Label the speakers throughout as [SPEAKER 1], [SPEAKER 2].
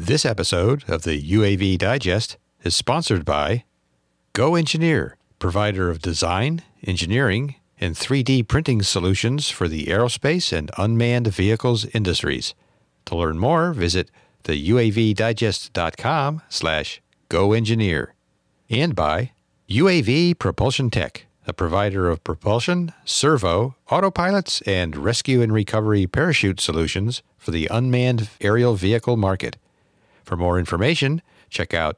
[SPEAKER 1] This episode of the UAV Digest is sponsored by Go Engineer, provider of design, engineering, and 3D printing solutions for the aerospace and unmanned vehicles industries. To learn more, visit the uavdigest.com/goengineer. And by UAV Propulsion Tech, a provider of propulsion, servo, autopilots, and rescue and recovery parachute solutions for the unmanned aerial vehicle market. For more information, check out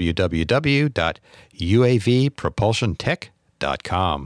[SPEAKER 1] www.uavpropulsiontech.com.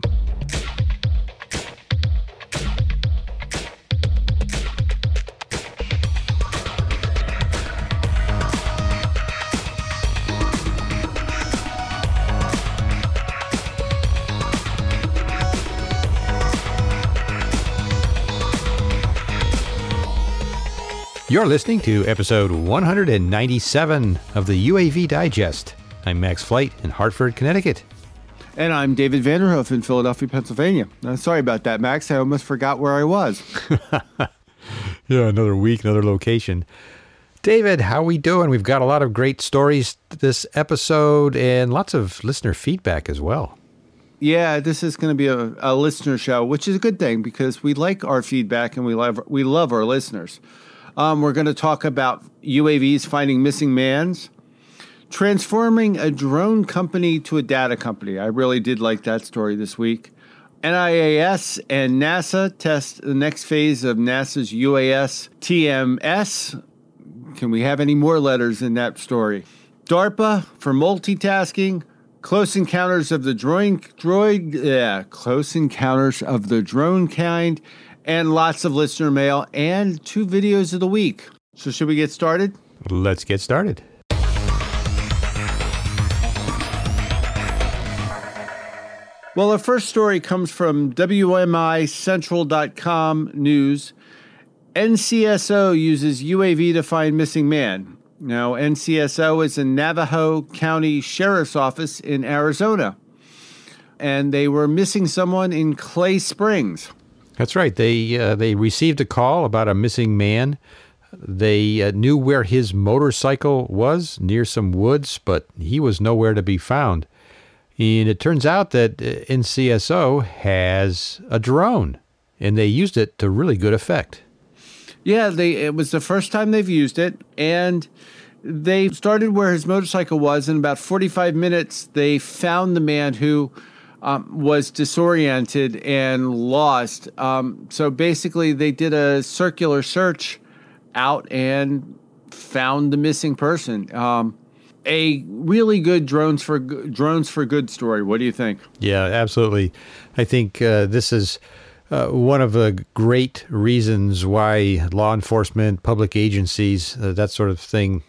[SPEAKER 1] You're listening to episode 197 of the UAV Digest. I'm Max Flight in Hartford, Connecticut.
[SPEAKER 2] And I'm David Vanderhoof in Philadelphia, Pennsylvania. Sorry about that, Max. I almost forgot where I was.
[SPEAKER 1] Yeah, another week, another location. David, how we doing? We've got a lot of great stories this episode and lots of listener feedback as well.
[SPEAKER 2] Yeah, this is going to be a listener show, which is a good thing because we like our feedback and we love our listeners. We're going to talk about UAVs finding missing mans, transforming a drone company to a data company. I really did like that story this week. NIAS and NASA test the next phase of NASA's UAS TMS. Can we have any more letters in that story? DARPA for multitasking. Close Encounters of the Close Encounters of the Drone kind. And lots of listener mail and 2 videos of the week. So should we get started?
[SPEAKER 1] Let's get started.
[SPEAKER 2] Well, our first story comes from WMICentral.com news. NCSO uses UAV to find missing man. Now, NCSO is a Navajo County Sheriff's Office in Arizona. And they were missing someone in Clay Springs.
[SPEAKER 1] That's right. They received a call about a missing man. They knew where his motorcycle was, near some woods, but he was nowhere to be found. And it turns out that NCSO has a drone, and they used it to really good effect.
[SPEAKER 2] Yeah, it was the first time they've used it, and they started where his motorcycle was. In about 45 minutes, they found the man who was disoriented and lost. So basically, they did a circular search out and found the missing person. A really good drones for good story. What do you think?
[SPEAKER 1] Yeah, absolutely. I think this is one of the great reasons why law enforcement, public agencies, that sort of thing,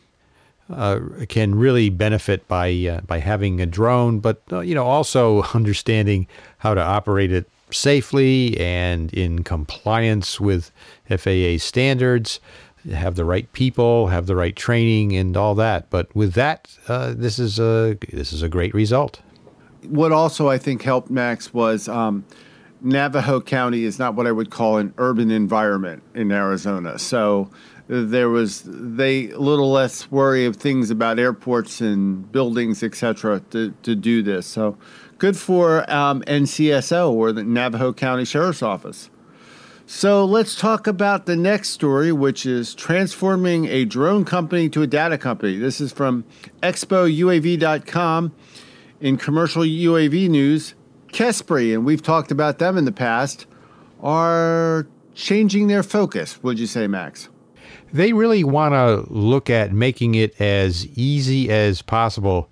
[SPEAKER 1] can really benefit by having a drone, but also understanding how to operate it safely and in compliance with FAA standards, have the right people, have the right training, and all that. But with that, this is a great result.
[SPEAKER 2] What also I think helped, Max, was Navajo County is not what I would call an urban environment in Arizona, so there was a little less worry of things about airports and buildings, etc., to do this. So good for NCSO, or the Navajo County Sheriff's Office. So let's talk about the next story, which is transforming a drone company to a data company. This is from ExpoUAV.com in commercial UAV news. Kespre, and we've talked about them in the past, are changing their focus. What'd you say, Max?
[SPEAKER 1] They really want to look at making it as easy as possible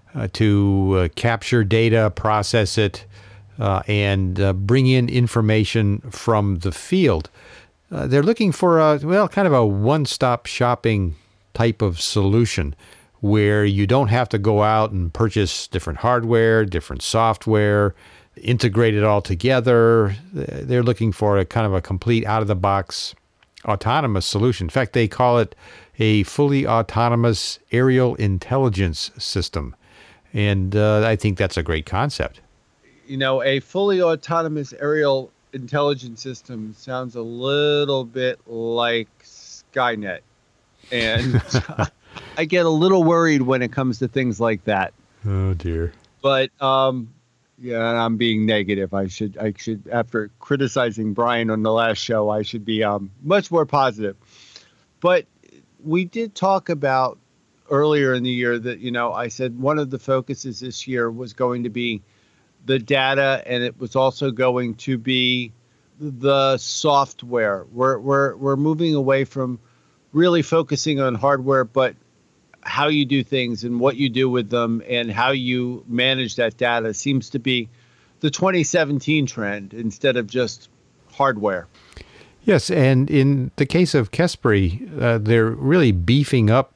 [SPEAKER 1] to capture data, process it, and bring in information from the field. They're looking for kind of a one-stop shopping type of solution where you don't have to go out and purchase different hardware, different software, integrate it all together. They're looking for a kind of a complete out-of-the-box autonomous solution. In fact, they call it a fully autonomous aerial intelligence system. And I think that's a great concept.
[SPEAKER 2] A fully autonomous aerial intelligence system sounds a little bit like Skynet. And I get a little worried when it comes to things like that.
[SPEAKER 1] Oh dear.
[SPEAKER 2] But yeah, I'm being negative. I should after criticizing Brian on the last show, I should be much more positive. But we did talk about earlier in the year that, I said one of the focuses this year was going to be the data, and it was also going to be the software. We're moving away from really focusing on hardware, but how you do things and what you do with them and how you manage that data seems to be the 2017 trend instead of just hardware.
[SPEAKER 1] Yes, and in the case of Kespre, they're really beefing up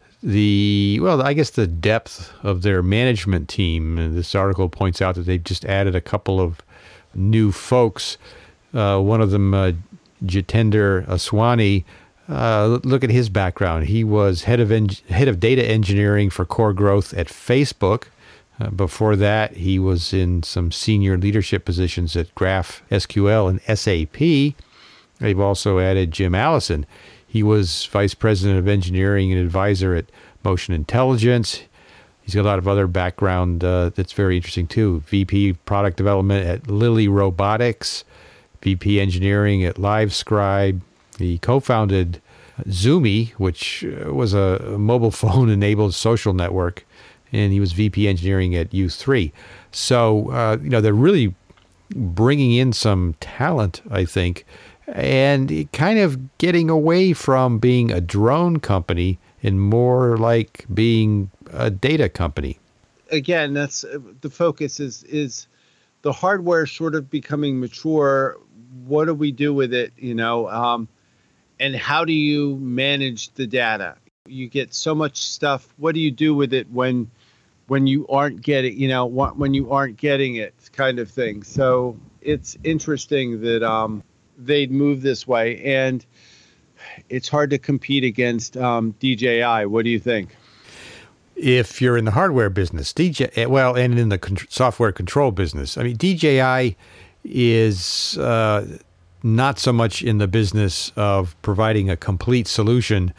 [SPEAKER 1] the depth of their management team. And this article points out that they've just added a couple of new folks. One of them, Jitender Aswani. Look at his background. He was head of data engineering for core growth at Facebook. Before that, he was in some senior leadership positions at GraphSQL and SAP. They've also added Jim Allison. He was vice president of engineering and advisor at Motion Intelligence. He's got a lot of other background that's very interesting too. VP product development at Lilly Robotics, VP engineering at LiveScribe. He co-founded Zoomy, which was a mobile phone-enabled social network, and he was VP engineering at U3. So, they're really bringing in some talent, I think, and kind of getting away from being a drone company and more like being a data company.
[SPEAKER 2] Again, that's the focus is the hardware sort of becoming mature. What do we do with it? And how do you manage the data? You get so much stuff. What do you do with it when you aren't getting, when you aren't getting it, kind of thing. So it's interesting that they'd move this way, and it's hard to compete against DJI. What do you think?
[SPEAKER 1] If you're in the hardware business, and in the software control business, I mean, DJI is not so much in the business of providing a complete solution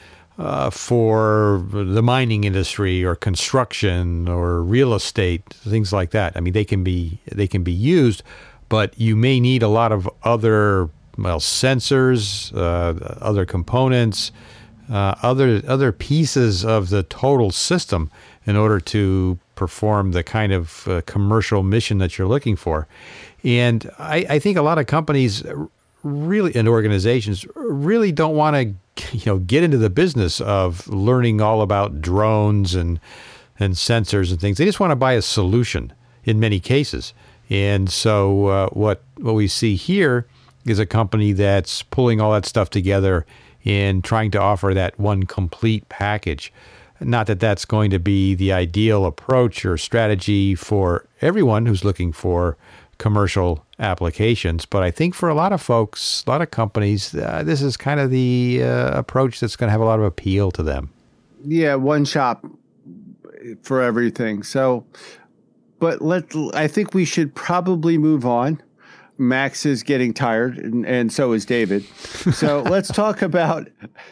[SPEAKER 1] for the mining industry or construction or real estate, things like that. I mean, they can be used, but you may need a lot of other sensors, other components, other pieces of the total system in order to perform the kind of commercial mission that you're looking for. And I think a lot of companies really, and organizations really don't want to, get into the business of learning all about drones and sensors and things. They just want to buy a solution in many cases. And so what we see here is a company that's pulling all that stuff together and trying to offer that one complete package. Not that that's going to be the ideal approach or strategy for everyone who's looking for commercial applications, but I think for a lot of folks, a lot of companies, this is kind of the approach that's going to have a lot of appeal to them.
[SPEAKER 2] Yeah, one shop for everything. So, but I think we should probably move on. Max is getting tired, and so is David. So let's talk about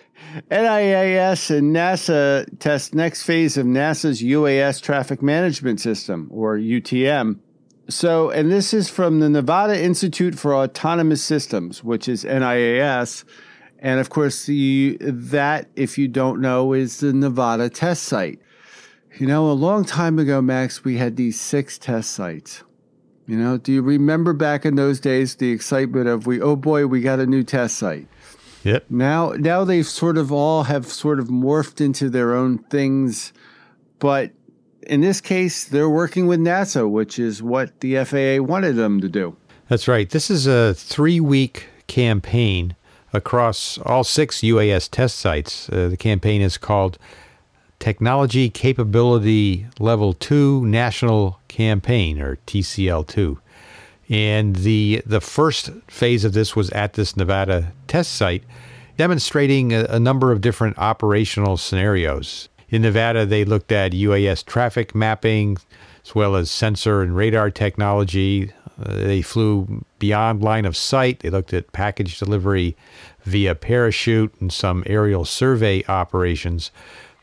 [SPEAKER 2] NIAS and NASA test next phase of NASA's UAS traffic management system, or UTM. So, and this is from the Nevada Institute for Autonomous Systems, which is NIAS. And of course, that, if you don't know, is the Nevada test site. A long time ago, Max, we had these 6 test sites. Do you remember back in those days, the excitement of we got a new test site.
[SPEAKER 1] Yep.
[SPEAKER 2] Now they've sort of morphed into their own things, but in this case, they're working with NASA, which is what the FAA wanted them to do.
[SPEAKER 1] That's right. This is a 3-week campaign across all 6 UAS test sites. The campaign is called Technology Capability Level 2 National Campaign, or TCL2. And the first phase of this was at this Nevada test site, demonstrating a number of different operational scenarios. In Nevada, they looked at UAS traffic mapping, as well as sensor and radar technology. They flew beyond line of sight. They looked at package delivery via parachute and some aerial survey operations.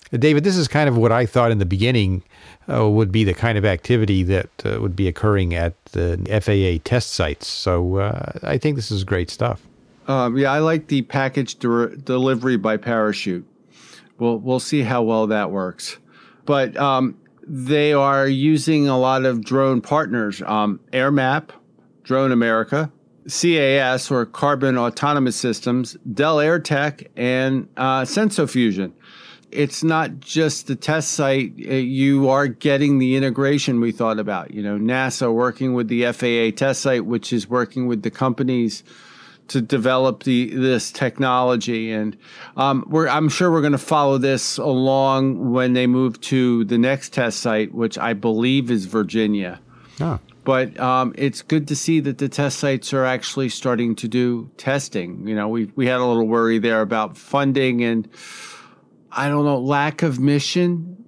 [SPEAKER 1] David, this is kind of what I thought in the beginning would be the kind of activity that would be occurring at the FAA test sites. So I think this is great stuff.
[SPEAKER 2] Yeah, I like the package delivery by parachute. We'll see how well that works. But they are using a lot of drone partners, AirMap, Drone America, CAS, or Carbon Autonomous Systems, Dell AirTech, and SensoFusion. It's not just the test site. You are getting the integration we thought about. NASA working with the FAA test site, which is working with the companies to develop this technology. And I'm sure we're going to follow this along when they move to the next test site, which I believe is Virginia.
[SPEAKER 1] Oh.
[SPEAKER 2] But it's good to see that the test sites are actually starting to do testing. We had a little worry there about funding and, I don't know, lack of mission.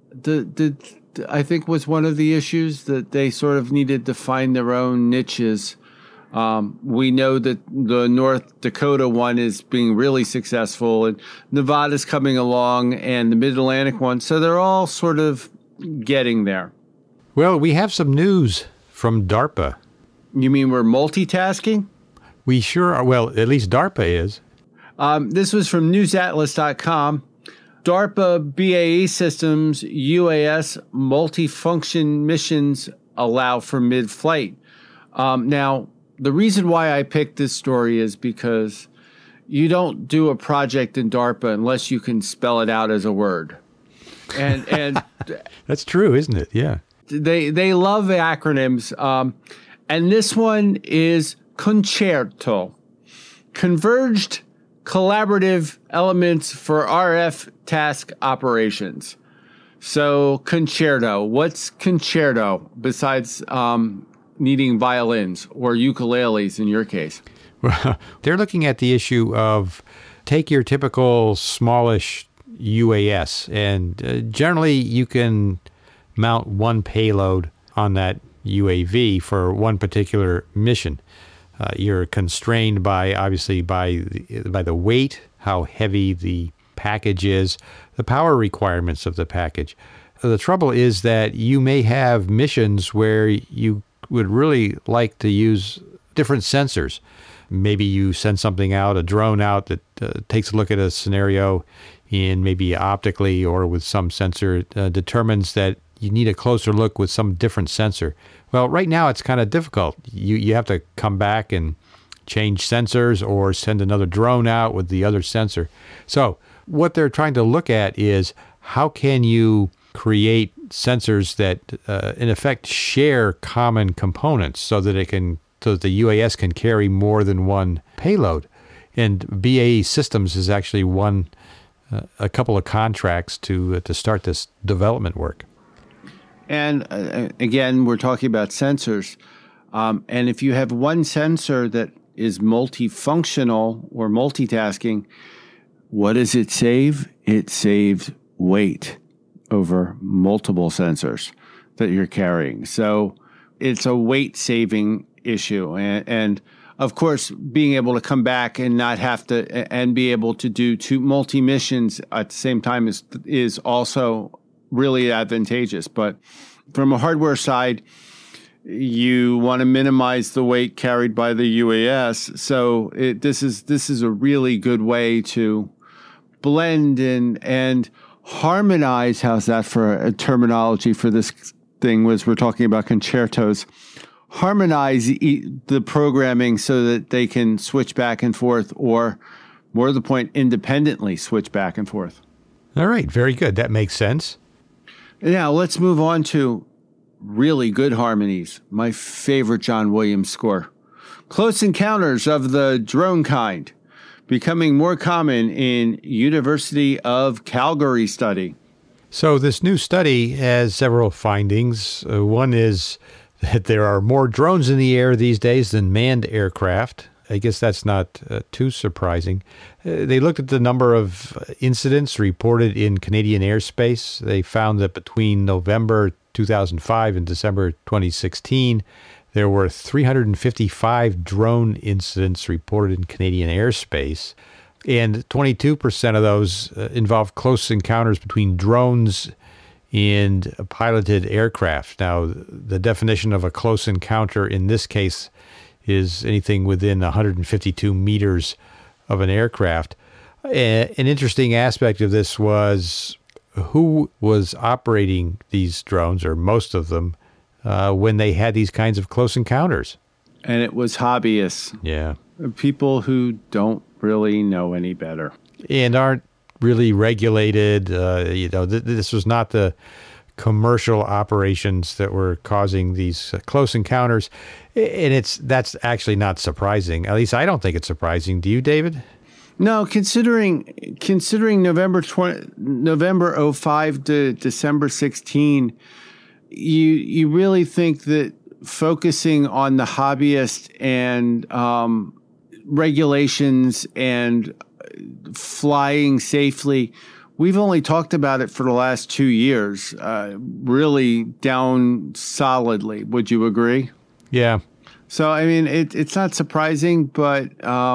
[SPEAKER 2] I think was one of the issues, that they sort of needed to find their own niches. We know that the North Dakota one is being really successful, and Nevada's coming along, and the Mid-Atlantic one. So they're all sort of getting there.
[SPEAKER 1] Well, we have some news from DARPA.
[SPEAKER 2] You mean we're multitasking?
[SPEAKER 1] We sure are. Well, at least DARPA is.
[SPEAKER 2] This was from newsatlas.com. DARPA BAE systems UAS multifunction missions allow for mid-flight. Now, the reason why I picked this story is because you don't do a project in DARPA unless you can spell it out as a word. And
[SPEAKER 1] that's true, isn't it? Yeah.
[SPEAKER 2] They love acronyms. And this one is Concerto. Converged Collaborative Elements for RF Task Operations. So Concerto. What's Concerto besides needing violins or ukuleles in your case?
[SPEAKER 1] Well, they're looking at the issue of take your typical smallish UAS, and generally you can mount one payload on that UAV for one particular mission. You're constrained by the weight, how heavy the package is, the power requirements of the package. The trouble is that you may have missions where you would really like to use different sensors. Maybe you send something out, a drone out that takes a look at a scenario, and maybe optically or with some sensor determines that you need a closer look with some different sensor. Well, right now it's kind of difficult. You have to come back and change sensors or send another drone out with the other sensor. So what they're trying to look at is how can you create sensors that in effect share common components so that the UAS can carry more than one payload. And BAE Systems has actually won a couple of contracts to start this development work.
[SPEAKER 2] And again, we're talking about sensors. And if you have one sensor that is multifunctional or multitasking, what does it save? It saves weight over multiple sensors that you're carrying. So it's a weight saving issue. And of course, being able to come back and not have to, and be able to do two multi missions at the same time is also really advantageous. But from a hardware side, you want to minimize the weight carried by the UAS. So this is a really good way to blend and harmonize. How's that for a terminology for this thing? Was we're talking about concertos. Harmonize the programming so that they can switch back and forth, or more to the point, independently switch back and forth.
[SPEAKER 1] All right, very good. That makes sense.
[SPEAKER 2] Now let's move on to really good harmonies. My favorite John Williams score. Close Encounters of the Drone Kind, becoming more common in University of Calgary study.
[SPEAKER 1] So this new study has several findings. One is that there are more drones in the air these days than manned aircraft. I guess that's not too surprising. They looked at the number of incidents reported in Canadian airspace. They found that between November 2005 and December 2016, there were 355 drone incidents reported in Canadian airspace. And 22% of those involve close encounters between drones and piloted aircraft. Now, the definition of a close encounter in this case is anything within 152 meters of an aircraft. An interesting aspect of this was who was operating these drones, or most of them, when they had these kinds of close encounters.
[SPEAKER 2] And it was hobbyists.
[SPEAKER 1] Yeah.
[SPEAKER 2] People who don't really know any better.
[SPEAKER 1] And aren't really regulated. This was not the commercial operations that were causing these close encounters. And that's actually not surprising. At least I don't think it's surprising. Do you, David?
[SPEAKER 2] No, considering November 05 to December 16, you really think that focusing on the hobbyist and regulations and flying safely, we've only talked about it for the last 2 years, really down solidly. Would you agree?
[SPEAKER 1] Yeah. So,
[SPEAKER 2] I mean, it's not surprising, but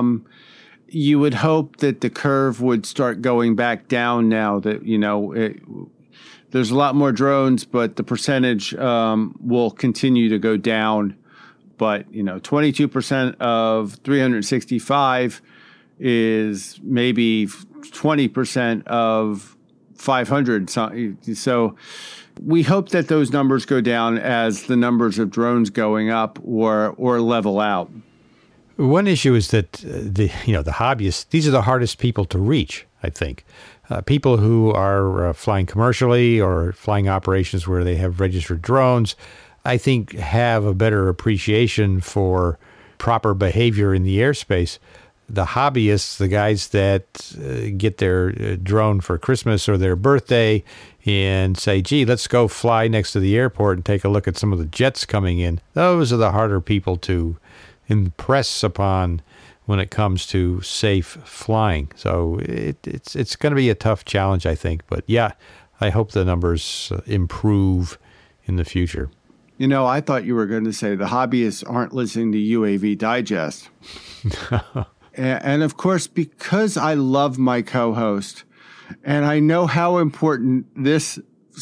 [SPEAKER 2] you would hope that the curve would start going back down now that, there's a lot more drones, but the percentage will continue to go down. But, 22% of 365 is maybe 20% of 500. So we hope that those numbers go down as the numbers of drones going up or level out.
[SPEAKER 1] One issue is that the hobbyists, these are the hardest people to reach, I think. People who are flying commercially or flying operations where they have registered drones, I think have a better appreciation for proper behavior in the airspace. The hobbyists, the guys that get their drone for Christmas or their birthday and say, gee, let's go fly next to the airport and take a look at some of the jets coming in. Those are the harder people to impress upon when it comes to safe flying. So it's going to be a tough challenge, I think. But yeah, I hope the numbers improve in the future.
[SPEAKER 2] I thought you were going to say the hobbyists aren't listening to UAV Digest. And of course, because I love my co-host and I know how important this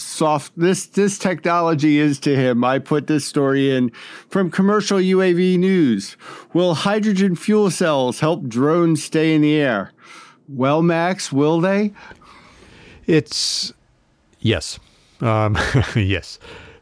[SPEAKER 2] technology is to him, I put this story in from Commercial UAV News. Will hydrogen fuel cells help drones stay in the air? Well, Max, will they?
[SPEAKER 1] It's yes. Yes.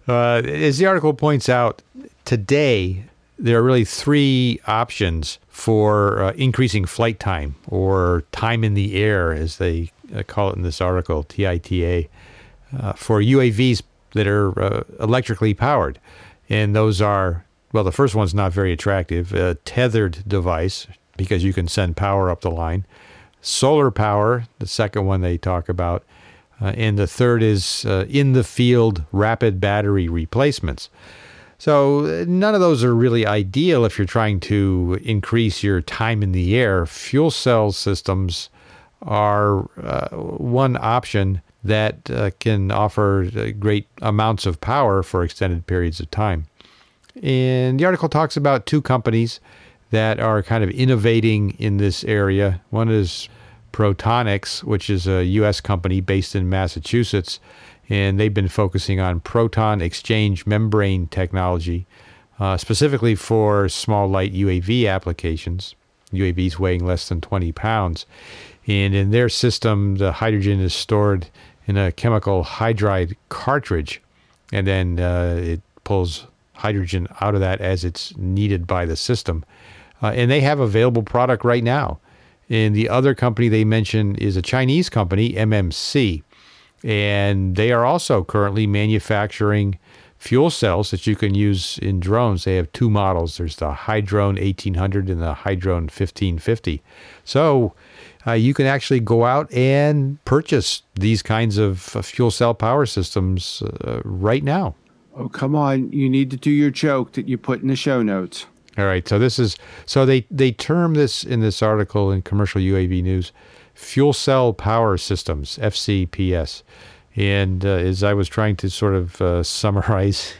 [SPEAKER 1] As the article points out, today there are really three options for increasing flight time, or time in the air, as they call it in this article, TITA, for UAVs that are electrically powered. And those are, well, the first one's not very attractive, a tethered device, because you can send power up the line. Solar power, the second one they talk about. And the third is in-the-field rapid battery replacements. So none of those are really ideal if you're trying to increase your time in the air. Fuel cell systems are one option that can offer great amounts of power for extended periods of time. And the article talks about two companies that are kind of innovating in this area. One is Protonix, which is a U.S. company based in Massachusetts, and they've been focusing on proton exchange membrane technology, specifically for small light UAV applications, UAVs weighing less than 20 pounds. And in their system, the hydrogen is stored in a chemical hydride cartridge, and then it pulls hydrogen out of that as it's needed by the system. And they have available product right now. And the other company they mention is a Chinese company, MMC. And they are also currently manufacturing fuel cells that you can use in drones. They have two models. There's the Hydrone 1800 and the Hydrone 1550. So you can actually go out and purchase these kinds of fuel cell power systems right now.
[SPEAKER 2] Oh, come on. You need to do your joke that you put in the show notes.
[SPEAKER 1] All right. So they term this in this article in Commercial UAV News, fuel cell power systems, FCPS. And as I was trying to sort of summarize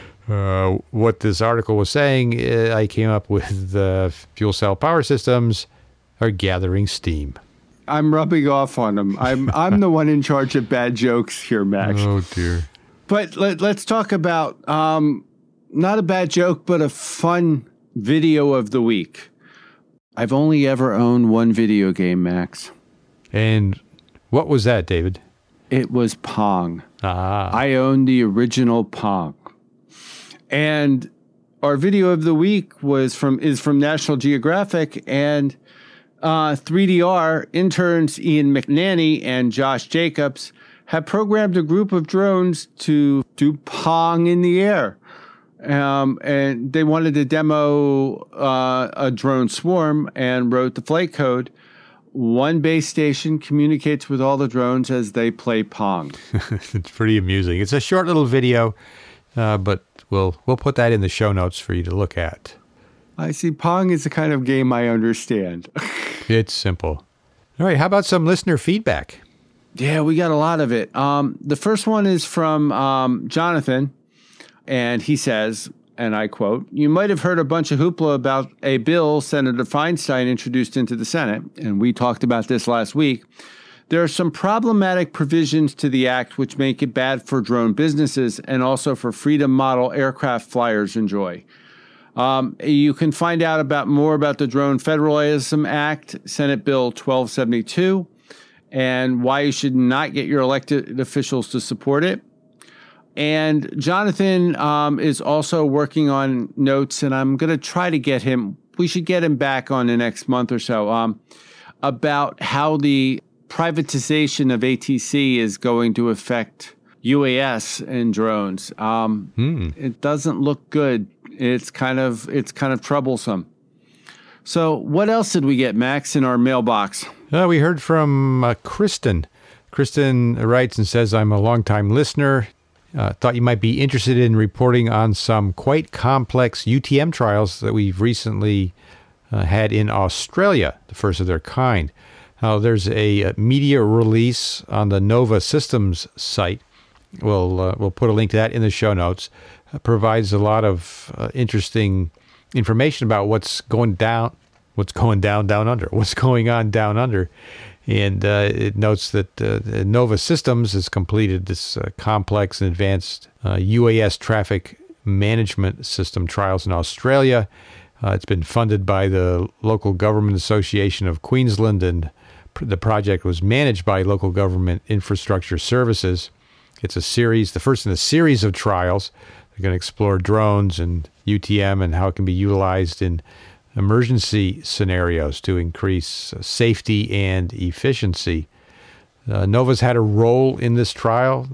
[SPEAKER 1] what this article was saying, I came up with fuel cell power systems are gathering steam.
[SPEAKER 2] I'm rubbing off on him. I'm the one in charge of bad jokes here, Max.
[SPEAKER 1] Oh, dear.
[SPEAKER 2] But let's talk about not a bad joke, but a fun video of the week. I've only ever owned one video game, Max.
[SPEAKER 1] And what was that, David?
[SPEAKER 2] It was Pong.
[SPEAKER 1] Ah.
[SPEAKER 2] I owned the original Pong. And our video of the week is from National Geographic, and 3DR interns Ian McNanny and Josh Jacobs have programmed a group of drones to do Pong in the air. And they wanted to demo a drone swarm and wrote the flight code. One base station communicates with all the drones as they play Pong.
[SPEAKER 1] It's pretty amusing. It's a short little video, but we'll put that in the show notes for you to look at.
[SPEAKER 2] I see. Pong is the kind of game I understand.
[SPEAKER 1] It's simple. All right, how about some listener feedback?
[SPEAKER 2] Yeah, we got a lot of it. The first one is from Jonathan, and he says, and I quote, "You might have heard a bunch of hoopla about a bill Senator Feinstein introduced into the Senate, and we talked about this last week. There are some problematic provisions to the act which make it bad for drone businesses and also for freedom model aircraft flyers enjoy. You can find out more about the Drone Federalism Act, Senate Bill 1272, and why you should not get your elected officials to support it. And Jonathan is also working on notes, and I'm going to try to get him. We should get him back on the next month or so about how the privatization of ATC is going to affect UAS and drones. It doesn't look good. It's kind of troublesome. So what else did we get, Max, in our mailbox?
[SPEAKER 1] We heard from Kristen. Kristen writes and says, I'm a longtime listener. Thought you might be interested in reporting on some quite complex UTM trials that we've recently had in Australia, the first of their kind. There's a media release on the Nova Systems site. We'll put a link to that in the show notes. Provides a lot of interesting information about what's going on down under. And it notes that Nova Systems has completed this complex and advanced UAS traffic management system trials in Australia. It's been funded by the Local Government Association of Queensland, and the project was managed by Local Government Infrastructure Services. It's the first in a series of trials. They're going to explore drones and UTM and how it can be utilized in emergency scenarios to increase safety and efficiency. Nova's had a role in this trial,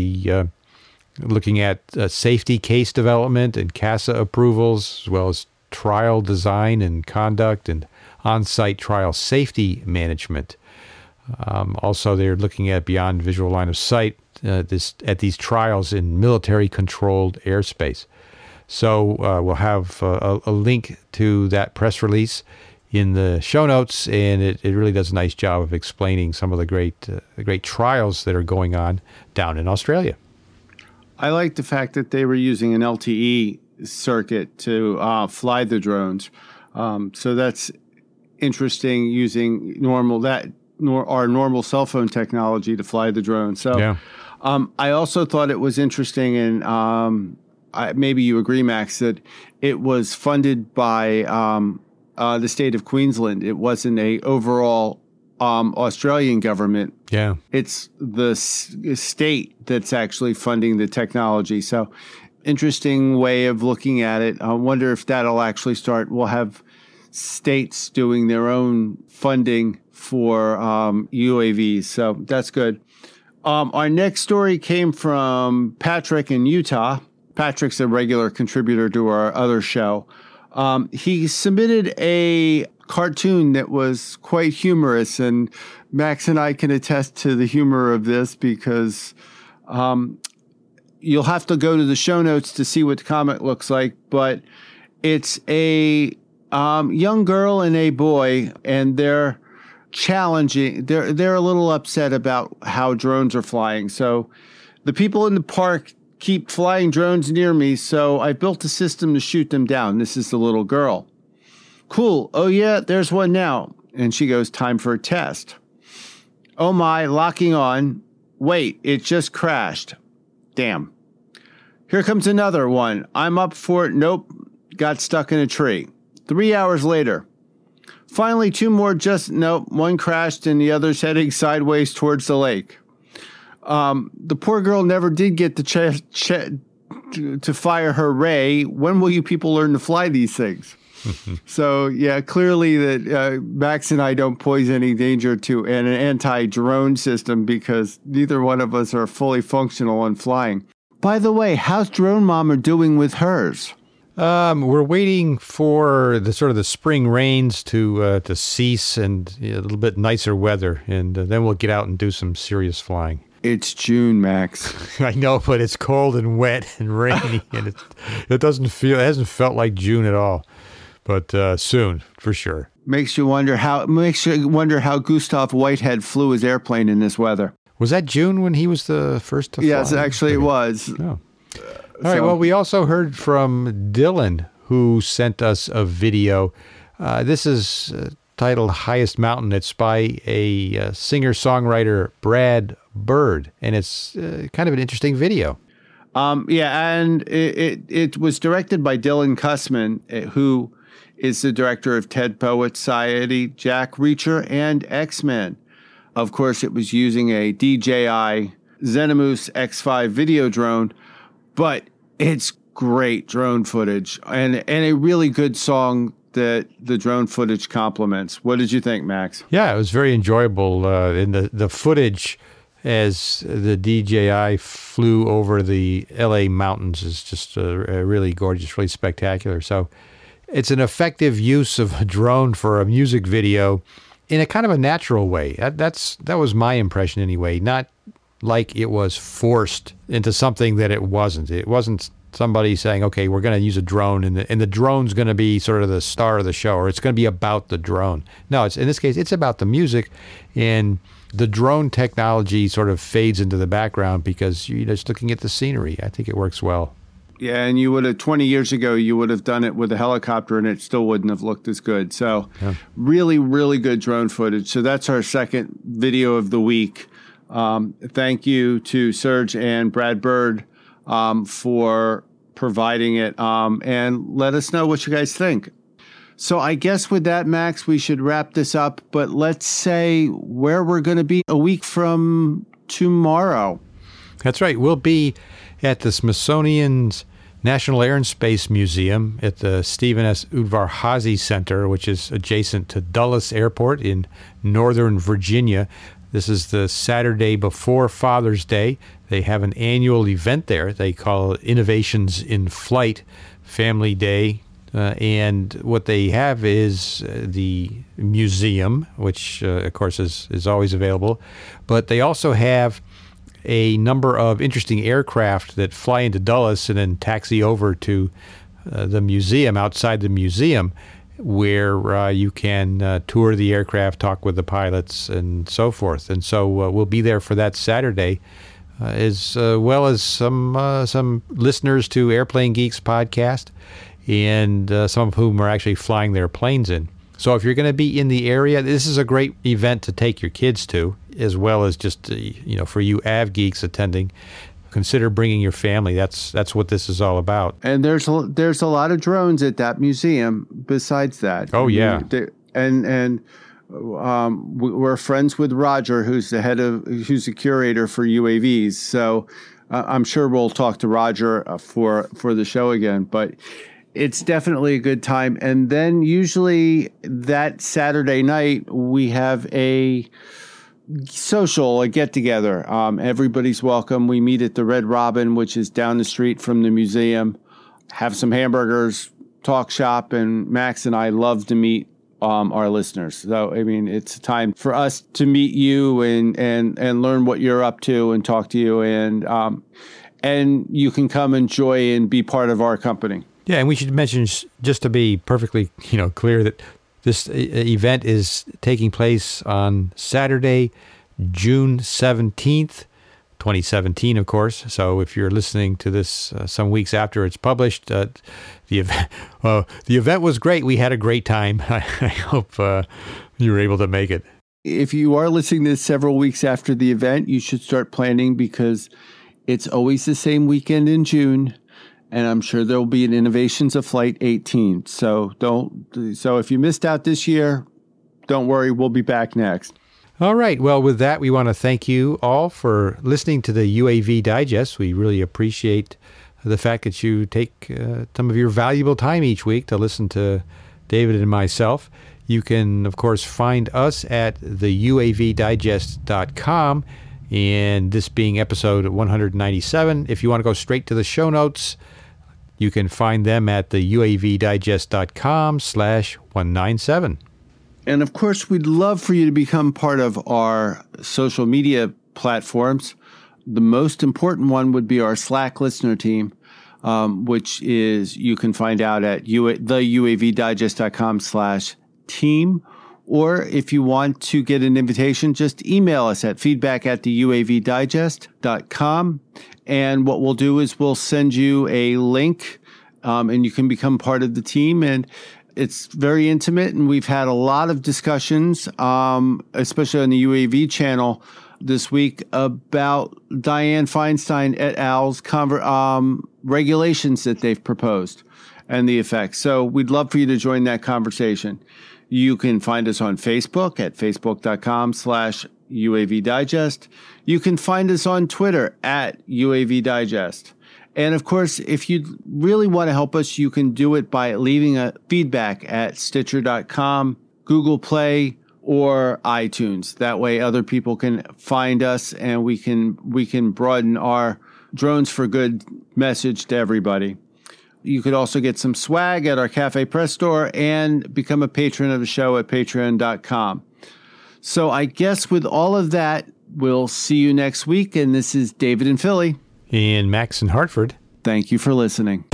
[SPEAKER 1] looking at safety case development and CASA approvals, as well as trial design and conduct and on-site trial safety management. Also, they're looking at beyond visual line of sight at these trials in military-controlled airspace. So we'll have a link to that press release in the show notes, and it really does a nice job of explaining some of the great trials that are going on down in Australia.
[SPEAKER 2] I like the fact that they were using an LTE circuit to fly the drones. So that's interesting, using our normal cell phone technology to fly the drone. So yeah. I also thought it was interesting, and maybe you agree, Max, that it was funded by the state of Queensland. It wasn't a overall Australian government. Yeah, it's the state that's actually funding the technology. So interesting way of looking at it. I wonder if that'll actually start. We'll have states doing their own funding for UAVs. So that's good. Our next story came from Patrick in Utah. Patrick's a regular contributor to our other show. He submitted a cartoon that was quite humorous, and Max and I can attest to the humor of this because you'll have to go to the show notes to see what the comic looks like, but it's a young girl and a boy, and they're challenging. They're a little upset about how drones are flying. So the people in the park keep flying drones near me, so I built a system to shoot them down. This is the little girl. Cool. Oh, yeah, there's one now. And she goes, time for a test. Oh my, locking on. Wait, it just crashed. Damn. Here comes another one. I'm up for it. Nope. Got stuck in a tree. 3 hours later. Finally, 2 more nope. One crashed and the other's heading sideways towards the lake. The poor girl never did get to fire her ray. When will you people learn to fly these things? So, yeah, clearly that Max and I don't pose any danger to an anti-drone system because neither one of us are fully functional on flying. By the way, how's Drone Mama doing with hers?
[SPEAKER 1] We're waiting for the spring rains to cease and a little bit nicer weather, and then we'll get out and do some serious flying.
[SPEAKER 2] It's June, Max.
[SPEAKER 1] I know, but it's cold and wet and rainy, and it hasn't felt like June at all. But soon, for sure.
[SPEAKER 2] Makes you wonder how Gustav Whitehead flew his airplane in this weather.
[SPEAKER 1] Was that June when he was the first to fly?
[SPEAKER 2] Yes, actually it was.
[SPEAKER 1] Oh. All right, well, we also heard from Dylan, who sent us a video. This is titled Highest Mountain. It's by a singer-songwriter, Brad Bird, and it's kind of an interesting video.
[SPEAKER 2] And it was directed by Dylan Cussman, who is the director of Ted Poet Society, Jack Reacher, and X-Men. Of course, it was using a DJI Zenimus X5 video drone, but it's great drone footage and a really good song that the drone footage complements. What did you think, Max?
[SPEAKER 1] Yeah, it was very enjoyable. In the footage as the DJI flew over the LA mountains is just really gorgeous, really spectacular. So it's an effective use of a drone for a music video in a kind of a natural way. That was my impression anyway. Not like it was forced into something that it wasn't. It wasn't somebody saying, okay, we're going to use a drone and the drone's going to be sort of the star of the show, or it's going to be about the drone. No, in this case, it's about the music, and the drone technology sort of fades into the background because you're just looking at the scenery. I think it works well.
[SPEAKER 2] Yeah, and 20 years ago, you would have done it with a helicopter and it still wouldn't have looked as good. So really, really good drone footage. So that's our second video of the week. Thank you to Serge and Brad Bird for providing it. And let us know what you guys think. So I guess with that, Max, we should wrap this up. But let's say where we're going to be a week from tomorrow.
[SPEAKER 1] That's right. We'll be at the Smithsonian's National Air and Space Museum at the Stephen S. Udvar-Hazy Center, which is adjacent to Dulles Airport in Northern Virginia. This is the Saturday before Father's Day. They have an annual event there. They call it Innovations in Flight Family Day. And what they have is the museum, which, of course, is always available. But they also have a number of interesting aircraft that fly into Dulles and then taxi over to the museum, outside the museum, where you can tour the aircraft, talk with the pilots, and so forth. And so we'll be there for that Saturday, as well as some listeners to Airplane Geeks podcast, and some of whom are actually flying their planes in. So if you're going to be in the area, this is a great event to take your kids to, as well as just, for you AV geeks attending, consider bringing your family. That's what this is all about.
[SPEAKER 2] And there's a lot of drones at that museum besides that.
[SPEAKER 1] Oh, yeah.
[SPEAKER 2] We're friends with Roger, who's the curator for UAVs. So I'm sure we'll talk to Roger for the show again, but it's definitely a good time. And then usually that Saturday night, we have a get-together. Everybody's welcome. We meet at the Red Robin, which is down the street from the museum, have some hamburgers, talk shop, and Max and I love to meet our listeners. So, I mean, it's a time for us to meet you and learn what you're up to and talk to you, and you can come enjoy and be part of our company.
[SPEAKER 1] Yeah, and we should mention, just to be perfectly clear, that this event is taking place on Saturday, June 17th, 2017, of course. So if you're listening to this some weeks after it's published, the event was great. We had a great time. I hope you were able to make it.
[SPEAKER 2] If you are listening to this several weeks after the event, you should start planning because it's always the same weekend in June. And I'm sure there will be an Innovations of Flight 18. So if you missed out this year, don't worry, we'll be back next.
[SPEAKER 1] All right. Well, with that, we want to thank you all for listening to the UAV Digest. We really appreciate the fact that you take some of your valuable time each week to listen to David and myself. You can, of course, find us at theuavdigest.com. And this being episode 197, if you want to go straight to the show notes, you can find them at theuavdigest.com/197.
[SPEAKER 2] And of course, we'd love for you to become part of our social media platforms. The most important one would be our Slack listener team, which is you can find out at theuavdigest.com/team. Or if you want to get an invitation, just email us at feedback@theuavdigest.com. And what we'll do is we'll send you a link and you can become part of the team. And it's very intimate. And we've had a lot of discussions, especially on the UAV channel this week, about Dianne Feinstein et al.'s regulations that they've proposed and the effects. So we'd love for you to join that conversation. You can find us on Facebook at facebook.com/UAV Digest. You can find us on Twitter at UAV Digest. And of course, if you really want to help us, you can do it by leaving a feedback at Stitcher.com, Google Play, or iTunes. That way other people can find us and we can broaden our Drones for Good message to everybody. You could also get some swag at our Cafe Press store and become a patron of the show at patreon.com. So I guess with all of that, we'll see you next week. And this is David in Philly.
[SPEAKER 1] And Max in Hartford.
[SPEAKER 2] Thank you for listening.